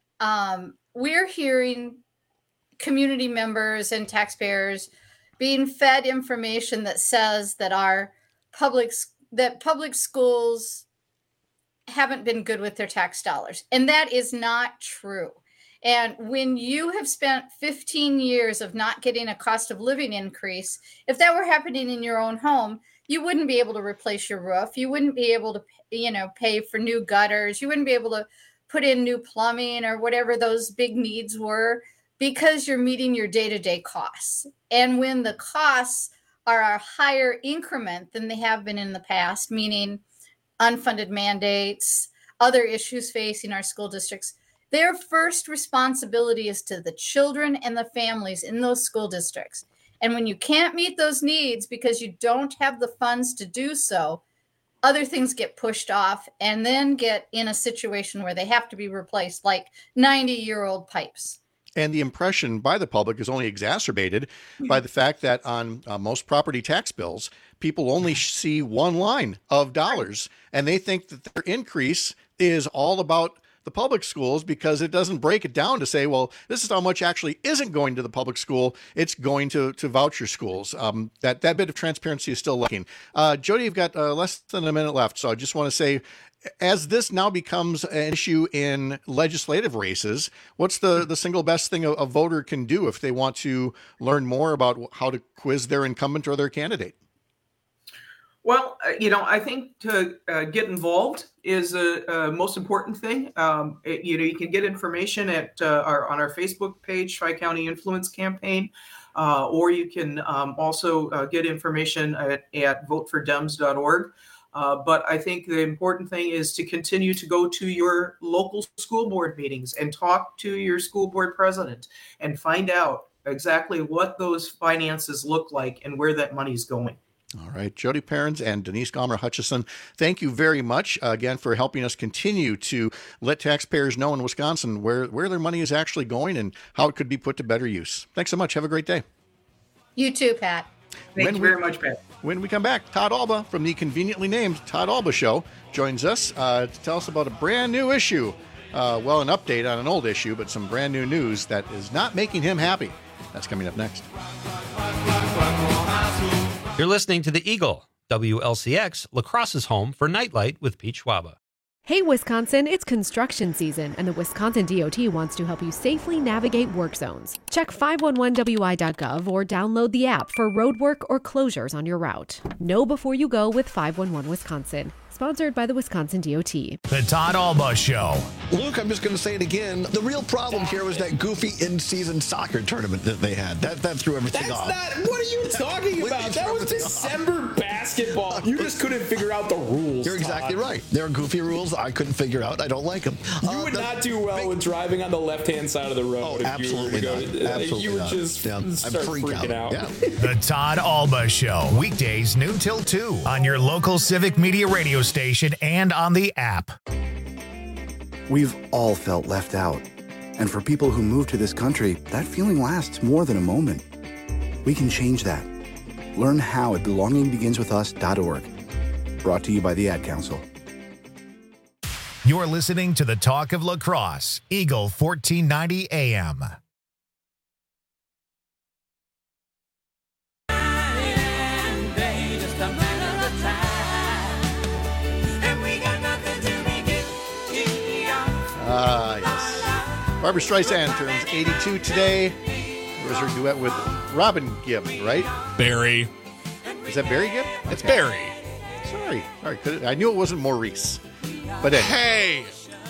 um, we're hearing community members and taxpayers being fed information that says that our public, that public schools haven't been good with their tax dollars. And that is not true. And when you have spent fifteen years of not getting a cost of living increase, if that were happening in your own home, you wouldn't be able to replace your roof. You wouldn't be able to, you know, pay for new gutters. You wouldn't be able to put in new plumbing or whatever those big needs were, because you're meeting your day-to-day costs. And when the costs are a higher increment than they have been in the past, meaning unfunded mandates, other issues facing our school districts, their first responsibility is to the children and the families in those school districts. And when you can't meet those needs because you don't have the funds to do so, other things get pushed off and then get in a situation where they have to be replaced, like ninety-year-old pipes. And the impression by the public is only exacerbated by the fact that on uh, most property tax bills, people only see one line of dollars, and they think that their increase is all about the public schools because it doesn't break it down to say, well, this is how much actually isn't going to the public school. It's going to, to voucher schools. Um, that, that bit of transparency is still lacking. Uh, Jody, you've got uh, less than a minute left. So I just want to say, as this now becomes an issue in legislative races, what's the, the single best thing a, a voter can do if they want to learn more about how to quiz their incumbent or their candidate? Well, you know, I think to uh, get involved is a, a most important thing. Um, it, you know, you can get information at uh, our on our Facebook page, Tri-County Influence Campaign, uh, or you can um, also uh, get information at, at vote for dems dot org. Uh, but I think the important thing is to continue to go to your local school board meetings and talk to your school board president and find out exactly what those finances look like and where that money is going. All right, Jody Perrins and Denise Gomer-Hutchison, thank you very much uh, again for helping us continue to let taxpayers know in Wisconsin where, where their money is actually going and how it could be put to better use. Thanks so much. Have a great day. You too, Pat. Thank when you we, very much, Pat. When we come back, Todd Alba from the conveniently named Todd Alba Show joins us uh, to tell us about a brand new issue. Uh, well, an update on an old issue, but some brand new news that is not making him happy. That's coming up next. You're listening to The Eagle, W L C X, La Crosse's home for Nightlight with Pete Schwaba. Hey, Wisconsin, it's construction season, and the Wisconsin D O T wants to help you safely navigate work zones. Check five one one W I dot gov or download the app for road work or closures on your route. Know before you go with five one one Wisconsin. Sponsored by the Wisconsin D O T. The Todd Alba Show. Luke, I'm just going to say it again. The real problem here was that goofy in-season soccer tournament that they had. That that threw everything That's off. not. What are you talking about? That was December basketball. You just couldn't figure out the rules. You're exactly Todd. right. There are goofy rules I couldn't figure out. I don't like them. You Uh, would the- not do well with driving on the left-hand side of the road. Oh, if absolutely you were to not. go, Absolutely You would not. just Yeah, I'd start freak freaking out. out. Yeah. The Todd Alba Show. Weekdays noon till two on your local Civic Media radio station and on the app. We've all felt left out. And for people who move to this country, that feeling lasts more than a moment. We can change that. Learn how at belonging begins with us dot org. Brought to you by the Ad Council. You're listening to the Talk of La Crosse, Eagle fourteen ninety A M. Ah, yes. Barbra Streisand turns eighty-two today. It was her duet with Robin Gibb, right? Barry. Is that Barry Gibb? It's Okay. Barry. Sorry. Sorry. Could it- I knew it wasn't Maurice. But anyway. Hey!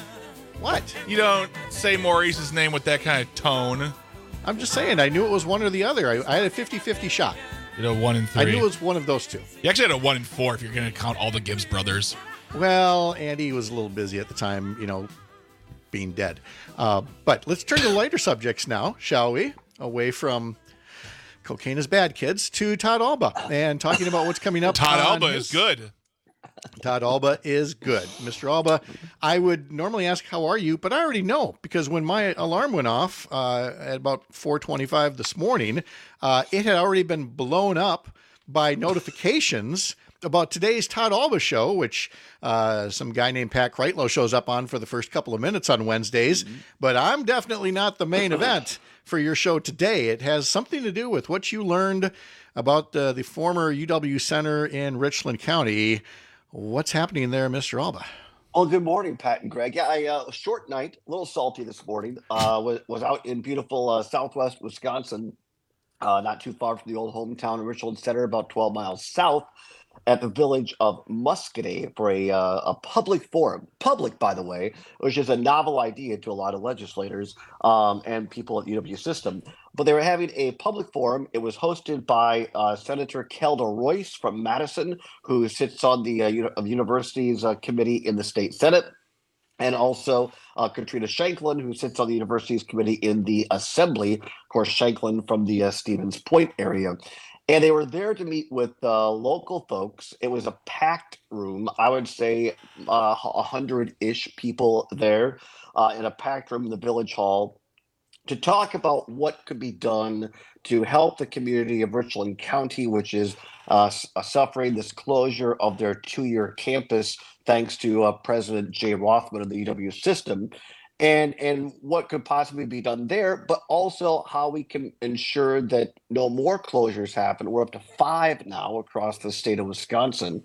What? You don't say Maurice's name with that kind of tone. I'm just saying, I knew it was one or the other. I, I had a fifty-fifty shot. You know, one in three. I knew it was one of those two. You actually had a one in four if you're going to count all the Gibbs brothers. Well, Andy was a little busy at the time, you know, being dead. Uh, but let's turn to lighter subjects now, shall we? Away from cocaine is bad, kids, to Todd Alba and talking about what's coming up. Todd on Alba his- is good. Todd Alba is good. Mister Alba, I would normally ask, how are you? But I already know, because when my alarm went off uh, at about four twenty-five this morning, uh, it had already been blown up by notifications about today's Todd Alba show, which uh, some guy named Pat Kreitlow shows up on for the first couple of minutes on Wednesdays. Mm-hmm. But I'm definitely not the main event for your show today. It has something to do with what you learned about uh, the former U W Center in Richland County. What's happening there, Mister Alba? Well, good morning, Pat and Greg. Yeah, I uh, short night, a little salty this morning. Uh, was, was out in beautiful uh, Southwest Wisconsin, uh, not too far from the old hometown of Richland Center, about twelve miles south, at the village of Muscatine for a uh, a public forum. Public, by the way, which is a novel idea to a lot of legislators um, and people at the U W system. But they were having a public forum. It was hosted by uh, Senator Kelda Royce from Madison, who sits on the uh, Uni- of Universities uh, Committee in the State Senate, and also uh, Katrina Shanklin, who sits on the Universities Committee in the Assembly. Of course, Shanklin from the uh, Stevens Point area. And they were there to meet with uh, local folks. It was a packed room. I would say uh, a hundred-ish people there uh, in a packed room in the Village Hall to talk about what could be done to help the community of Richland County, which is uh, s- uh, suffering this closure of their two-year campus thanks to uh, President Jay Rothman of the U W system. And and what could possibly be done there, but also how we can ensure that no more closures happen. We're up to five now across the state of Wisconsin.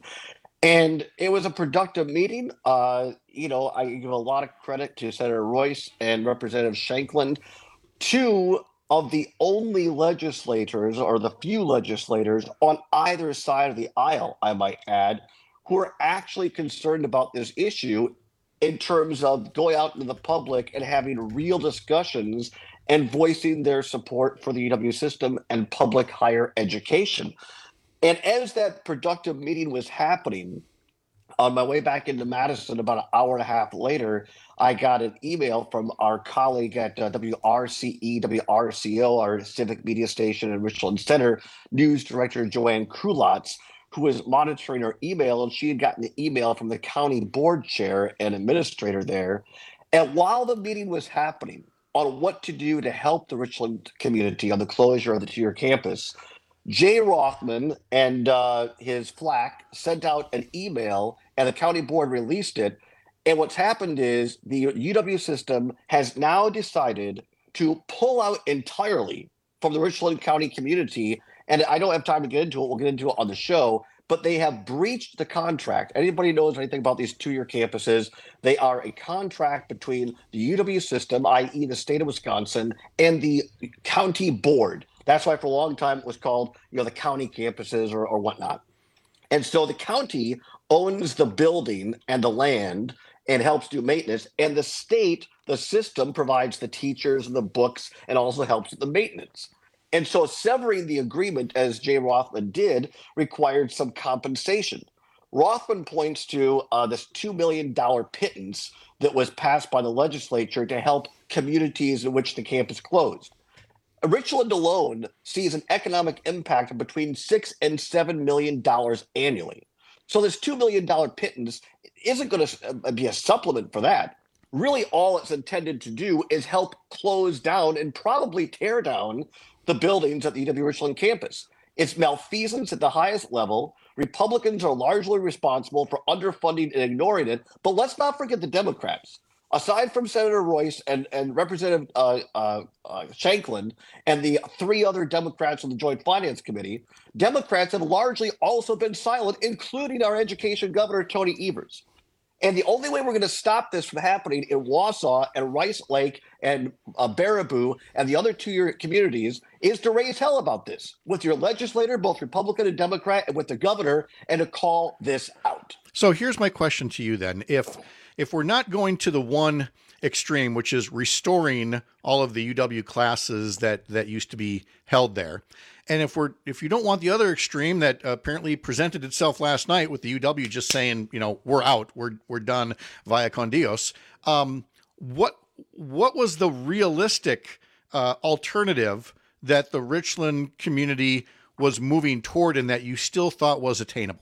And it was a productive meeting. Uh, you know, I give a lot of credit to Senator Royce and Representative Shanklin, two of the only legislators or the few legislators on either side of the aisle, I might add, who are actually concerned about this issue in terms of going out into the public and having real discussions and voicing their support for the U W system and public higher education. And as that productive meeting was happening, on my way back into Madison about an hour and a half later, I got an email from our colleague at uh, W R C E, W R C O, our civic media station in Richland Center, news director Joanne Krulotz, who was monitoring her email, and she had gotten the email from the county board chair and administrator there. And while the meeting was happening on what to do to help the Richland community on the closure of the two-year campus, Jay Rothman and uh, his flack sent out an email, and the county board released it. And what's happened is the U W system has now decided to pull out entirely from the Richland County community. And I don't have time to get into it. We'll get into it on the show. but they have breached the contract. Anybody knows anything about these two-year campuses, they are a contract between the U W system, that is the state of Wisconsin, and the county board. That's why for a long time it was called, you know, the county campuses or, or whatnot. And so the county owns the building and the land and helps do maintenance. And the state, the system, provides the teachers and the books and also helps with the maintenance. And so severing the agreement, as Jay Rothman did, required some compensation. Rothman points to uh, this two million dollars pittance that was passed by the legislature to help communities in which the campus closed. Richland alone sees an economic impact of between six and seven million dollars annually. So this two million dollars pittance isn't going to be a supplement for that. Really, all it's intended to do is help close down and probably tear down the buildings at the U W Richland campus. It's malfeasance at the highest level. Republicans are largely responsible for underfunding and ignoring it. But let's not forget the Democrats. Aside from Senator Royce and, and Representative uh, uh, uh, Shanklin and the three other Democrats on the Joint Finance Committee, Democrats have largely also been silent, including our education governor, Tony Evers. And the only way we're going to stop this from happening in Wausau and Rice Lake and uh, Baraboo and the other two-year communities is to raise hell about this with your legislator, both Republican and Democrat, and with the governor, and to call this out. So here's my question to you then. If if we're not going to the one extreme, which is restoring all of the U W classes that, that used to be held there, and if we're if you don't want the other extreme that apparently presented itself last night with the U W just saying, you know, we're out, we're we're done via con Dios, um, what what was the realistic uh, alternative that the Richland community was moving toward and that you still thought was attainable?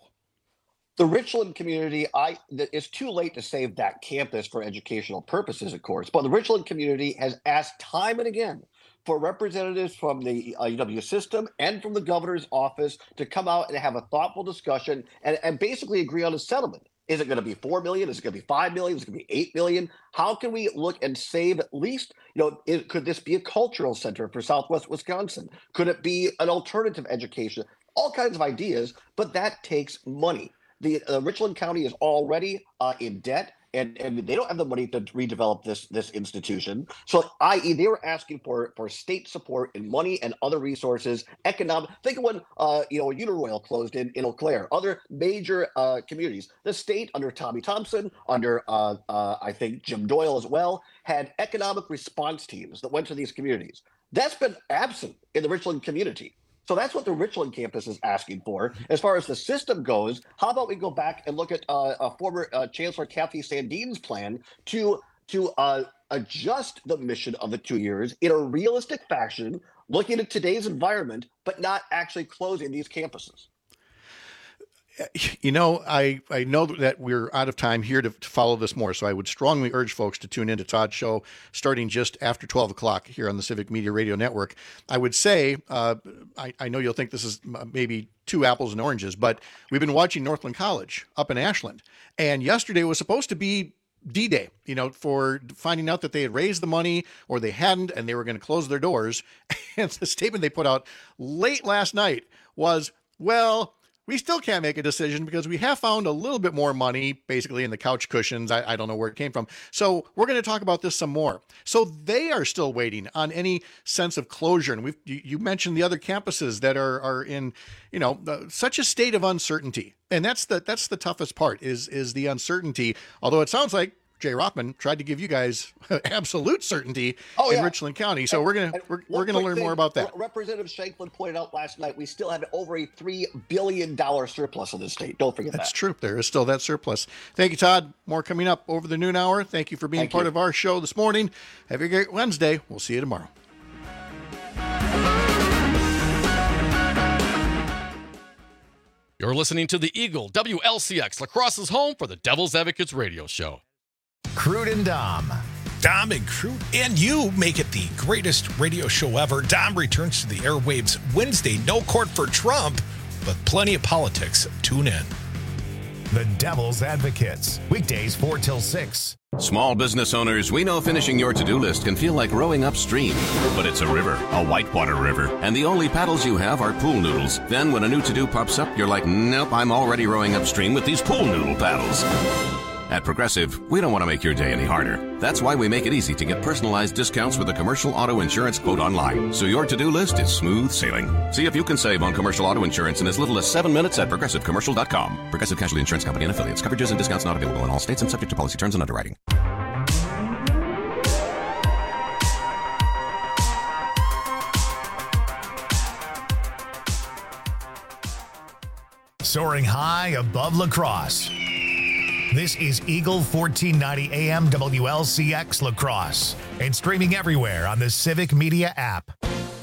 The Richland community, I it's too late to save that campus for educational purposes, of course, but the Richland community has asked time and again for representatives from the uh, U W system and from the governor's office to come out and have a thoughtful discussion and, and basically agree on a settlement. Is it going to be four million dollars? Is it going to be five million dollars? Is it going to be eight million dollars? How can we look and save at least, you know, is, could this be a cultural center for Southwest Wisconsin? Could it be an alternative education? All kinds of ideas, but that takes money. The uh, Richland County is already uh, in debt, and, and they don't have the money to redevelop this this institution. So, that is, they were asking for for state support and money and other resources, economic. Think of when uh, you know Uniroyal closed in in Eau Claire, other major uh, communities. The state under Tommy Thompson, under uh, uh, I think Jim Doyle as well, had economic response teams that went to these communities. That's been absent in the Richland community. So that's what the Richland campus is asking for. As far as the system goes, how about we go back and look at uh, uh, former uh, Chancellor Kathy Sandine's plan to to uh, adjust the mission of the two years in a realistic fashion, looking at today's environment, but not actually closing these campuses. You know, I, I know that we're out of time here to, to follow this more, so I would strongly urge folks to tune into Todd's show starting just after twelve o'clock here on the Civic Media Radio Network. I would say, uh, I, I know you'll think this is maybe two apples and oranges, but we've been watching Northland College up in Ashland, and yesterday was supposed to be D-Day, you know, for finding out that they had raised the money or they hadn't, and they were going to close their doors. And the statement they put out late last night was, well, we still can't make a decision because we have found a little bit more money, basically in the couch cushions. I, I don't know where it came from. So we're going to talk about this some more. So they are still waiting on any sense of closure. And we've, you, you mentioned the other campuses that are, are in, you know, uh, such a state of uncertainty. And that's the, that's the toughest part is, is the uncertainty. Although it sounds like Jay Rothman tried to give you guys absolute certainty oh, in yeah. Richland County. So and, we're going to, we're, we're going to learn thing, more about that. Representative Shanklin pointed out last night, we still have over a three billion dollars surplus in this state. Don't forget That's that. That's true. There is still that surplus. Thank you, Todd. More coming up over the noon hour. Thank you for being Thank part you. of our show this morning. Have a great Wednesday. We'll see you tomorrow. You're listening to the Eagle W L C X, La Crosse's home for the Devil's Advocates radio show. Crude and Dom. Dom and Crude and you make it the greatest radio show ever. Dom returns to the airwaves Wednesday. No court for Trump, but plenty of politics. Tune in. The Devil's Advocates, weekdays four till six. Small business owners, we know finishing your to-do list can feel like rowing upstream, but it's a river, a whitewater river, and the only paddles you have are pool noodles. Then when a new to-do pops up, you're like, nope, I'm already rowing upstream with these pool noodle paddles. At Progressive, we don't want to make your day any harder. That's why we make it easy to get personalized discounts with a commercial auto insurance quote online, so your to-do list is smooth sailing. See if you can save on commercial auto insurance in as little as seven minutes at progressive commercial dot com. Progressive Casualty Insurance Company and affiliates. Coverages and discounts not available in all states and subject to policy terms and underwriting. Soaring high above La Crosse. This is Eagle fourteen ninety A M W L C X La Crosse and streaming everywhere on the Civic Media app.